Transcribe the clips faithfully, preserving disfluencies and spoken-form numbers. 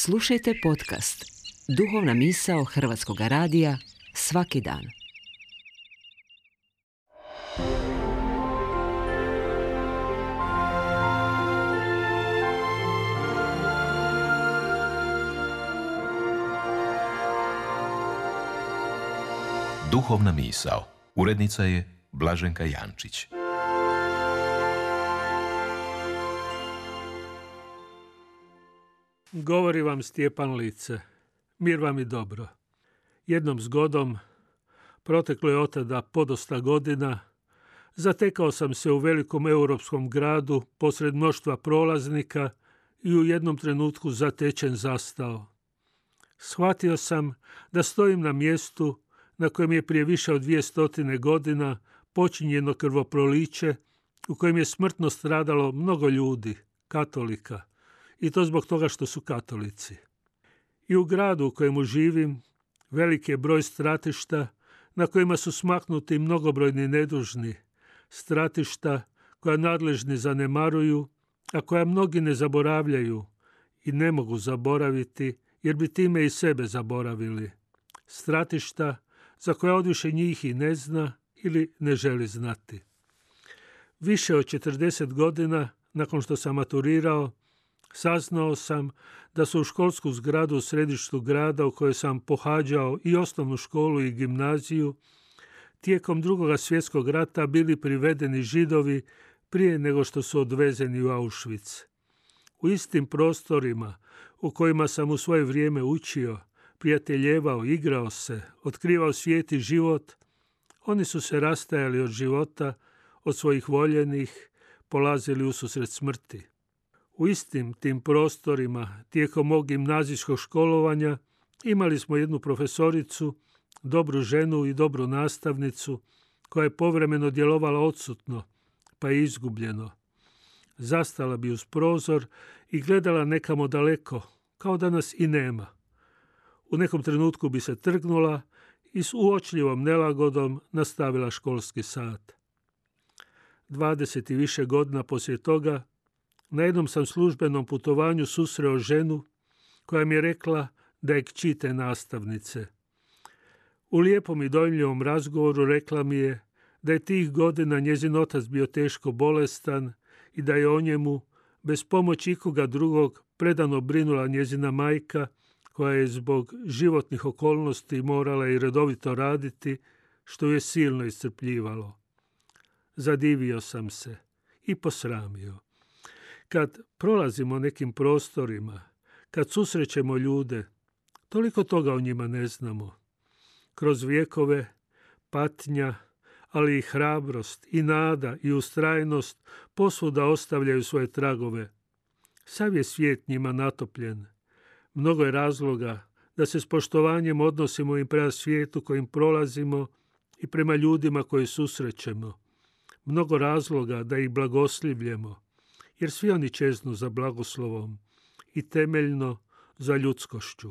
Slušajte podcast Duhovna misao Hrvatskog radija svaki dan. Duhovna misao. Urednica je Blaženka Jančić. Govori vam Stjepan Lice. Mir vam i dobro. Jednom zgodom, proteklo je od tada podosta godina, zatekao sam se u velikom europskom gradu posred mnoštva prolaznika i u jednom trenutku zatečen zastao. Shvatio sam da stojim na mjestu na kojem je prije više od dvije stotine godina počinjeno krvoproliće u kojem je smrtno stradalo mnogo ljudi, katolika, i to zbog toga što su katolici. I u gradu u kojemu živim veliki je broj stratišta na kojima su smaknuti mnogobrojni nedužni, stratišta koja nadležni zanemaruju, a koja mnogi ne zaboravljaju i ne mogu zaboraviti jer bi time i sebe zaboravili. Stratišta za koja odviše njih i ne zna ili ne želi znati. Više od četrdeset godina nakon što sam maturirao, saznao sam da su u školsku zgradu u središtu grada u kojoj sam pohađao i osnovnu školu i gimnaziju tijekom Drugog svjetskog rata bili privedeni Židovi prije nego što su odvezeni u Auschwitz. U istim prostorima u kojima sam u svoje vrijeme učio, prijateljevao, igrao se, otkrivao svijet i život, oni su se rastajali od života, od svojih voljenih, polazili ususret smrti. U istim tim prostorima, tijekom mog gimnazijskog školovanja, imali smo jednu profesoricu, dobru ženu i dobru nastavnicu, koja je povremeno djelovala odsutno, pa je izgubljeno. Zastala bi uz prozor i gledala nekamo daleko, kao da nas i nema. U nekom trenutku bi se trgnula i s uočljivom nelagodom nastavila školski sat. Dvadeset i više godina poslije toga, na jednom sam službenom putovanju susreo ženu koja mi je rekla da je kći te nastavnice. U lijepom i dojmljivom razgovoru rekla mi je da je tih godina njezin otac bio teško bolestan i da je o njemu, bez pomoći ikoga drugog, predano brinula njezina majka, koja je zbog životnih okolnosti morala i redovito raditi, što je silno iscrpljivalo. Zadivio sam se i posramio. Kad prolazimo nekim prostorima, kad susrećemo ljude, toliko toga o njima ne znamo. Kroz vjekove, patnja, ali i hrabrost, i nada, i ustrajnost posvuda ostavljaju svoje tragove. Sav je svijet njima natopljen. Mnogo je razloga da se s poštovanjem odnosimo i prema svijetu kojim prolazimo i prema ljudima koje susrećemo. Mnogo razloga da ih blagoslivljemo, jer svi oni čeznu za blagoslovom i temeljno za ljudskošću.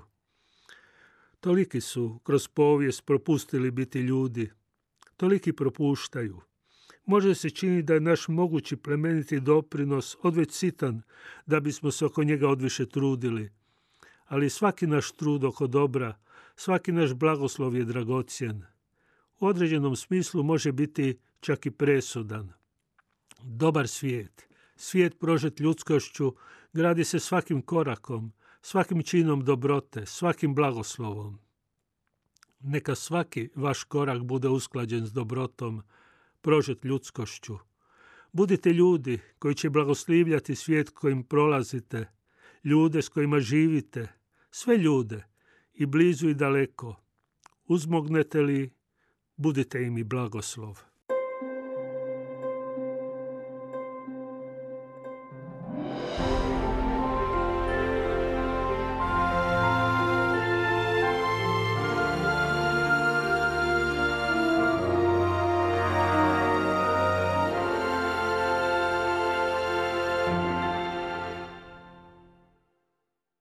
Toliki su kroz povijest propustili biti ljudi, toliki propuštaju. Može se činiti da je naš mogući plemeniti doprinos odveć sitan da bismo se oko njega odviše trudili, ali svaki naš trud oko dobra, svaki naš blagoslov je dragocjen. U određenom smislu može biti čak i presudan. Dobar svijet, svijet prožet ljudskošću, gradi se svakim korakom, svakim činom dobrote, svakim blagoslovom. Neka svaki vaš korak bude usklađen s dobrotom, prožet ljudskošću. Budite ljudi koji će blagoslivljati svijet kojim prolazite, ljude s kojima živite, sve ljude, i blizu i daleko. Uzmognete li, budite im i blagoslov.